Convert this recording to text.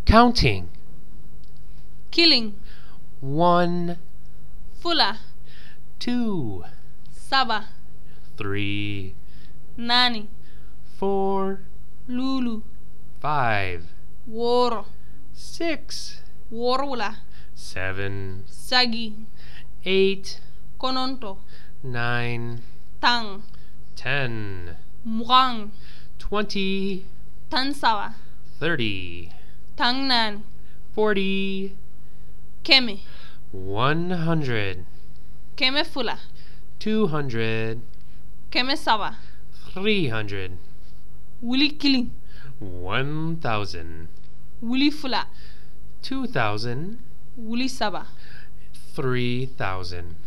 Counting. Killing. 1, Fula. 2, Saba. 3, Nani. 4, Lulu. 5, Woro. 6, Worula. 7, Sagi. 8, Kononto. 9, Tang. 10, Murang. 20, Tansawa. 30, Tang Nani. 40, Keme. 100, Keme Fula. 200, Keme Saba. 300, Wuli Killing. 1,000, Wuli Fula. 2,000, Wuli Saba. 3,000.